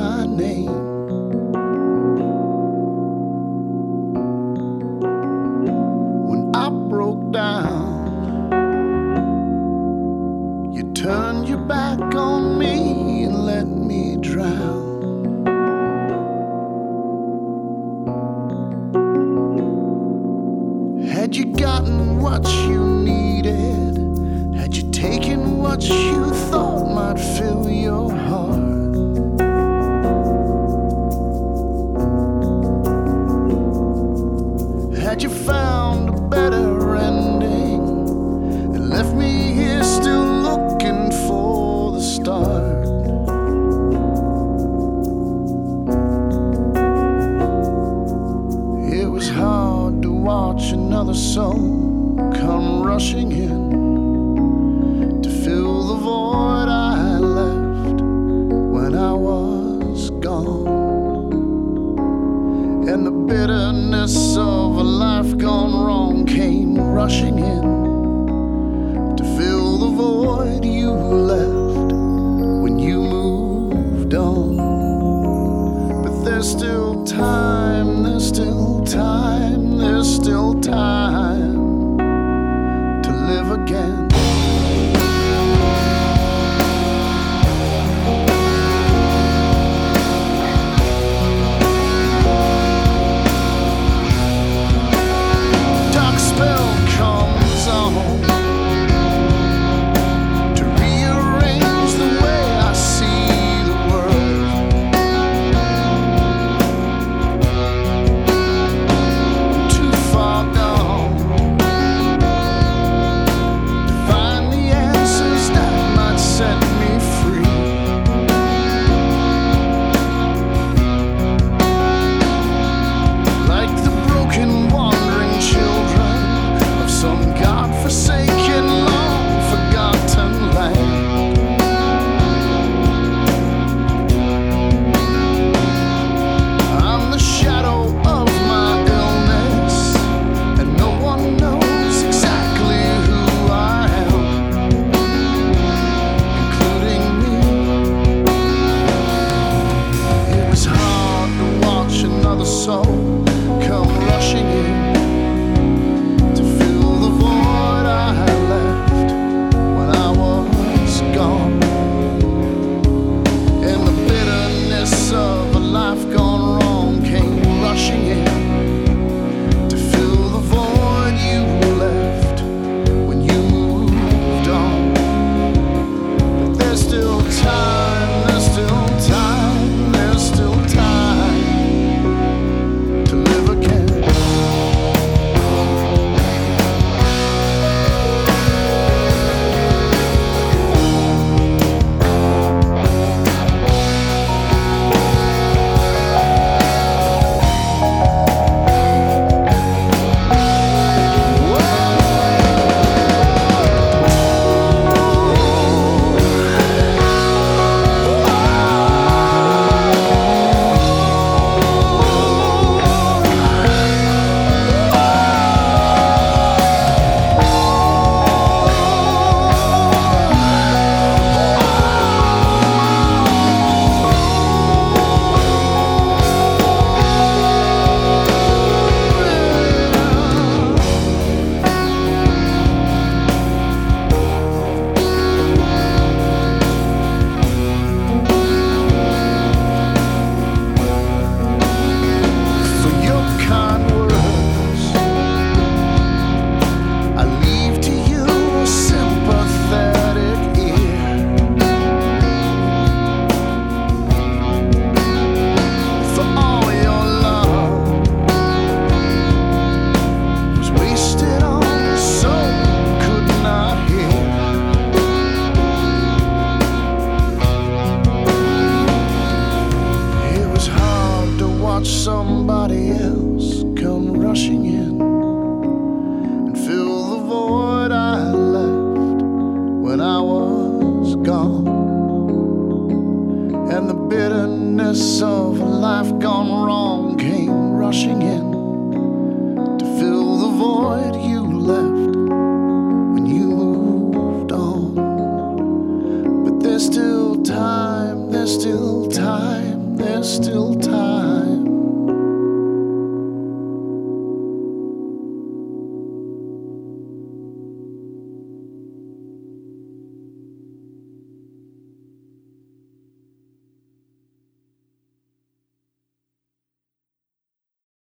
my name. When I broke down, you turned your back on me and let me drown. Had you gotten what you needed? Had you taken what you thought might fill your heart? Had you found a better ending and left me here still looking for the start? It was hard to watch another soul come rushing in to fill the void I left when I was gone. And the bitterness of a life gone wrong came rushing in to fill the void you left when you moved on. But there's still time, there's still time, there's still time to live again. Dark spell comes on to rearrange the way I see the world. Too far gone to find the answers that might set me free. Like the broken wandering children of some God-forsaken, long-forgotten land. I'm the shadow of my illness, and no one knows exactly who I am, including me. It was hard to watch another soul come rushing in to fill the void I left when I was gone. And the bitterness of a life gone wrong came rushing in to fill the void you left when you moved on. But there's still time, there's still time, there's still time to live again. For your kind words, I leave to you a sympathetic ear. For all your love was wasted on a soul could not hear. It was hard to watch somebody else come rushing in and fill the void I left when I was gone. And the bitterness of a life gone wrong came rushing in to fill the void you left when you moved on. But there's still time, there's still time, there's still time.